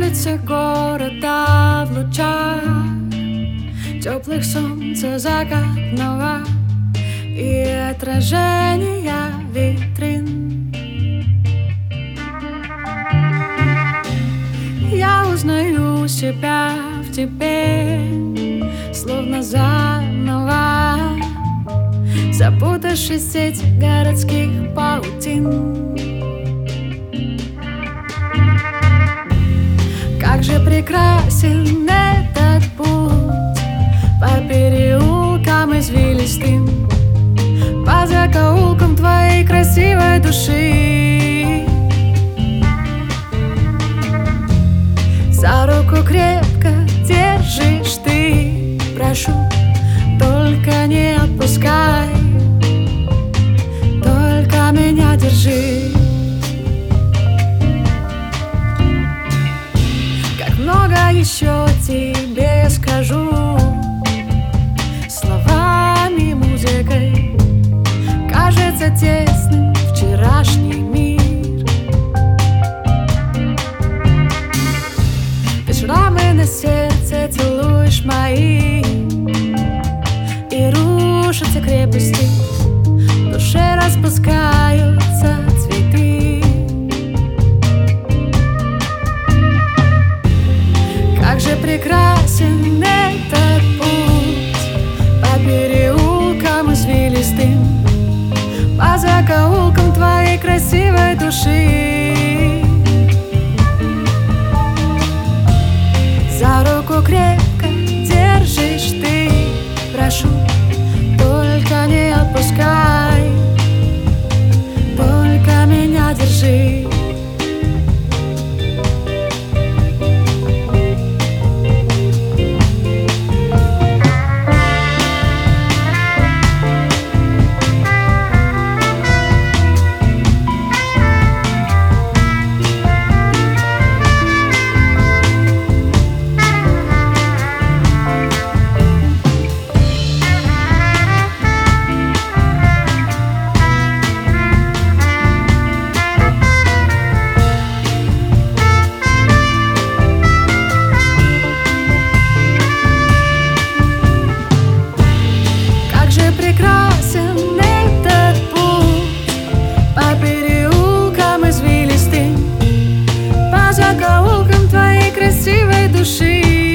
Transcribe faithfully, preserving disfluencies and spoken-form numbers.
Улицы города в лучах теплых солнца закатного и отражения витрин. Я узнаю себя в тебе, словно заново, запутавшись в сеть городских паутин. Как же прекрасен этот путь по переулкам извилистым, по закоулкам твоей красивой души. За руку крепко держишь ты, прошу, только не отпускай, только меня держи. Как много еще тебе скажу словами, музыкой. Кажется тесным вчерашний мир. Ты шрамы на сердце целуешь мои, и рушатся крепости, в душе распускаются цветы. Как же прекрасен этот путь по переулкам извилистым, по закоулкам твоей красивой души. За руку крепко держишь ты, прошу, только не отпускай, только меня держи. Прекрасен этот путь по переулкам извилистым, по закоулкам твоей красивой души.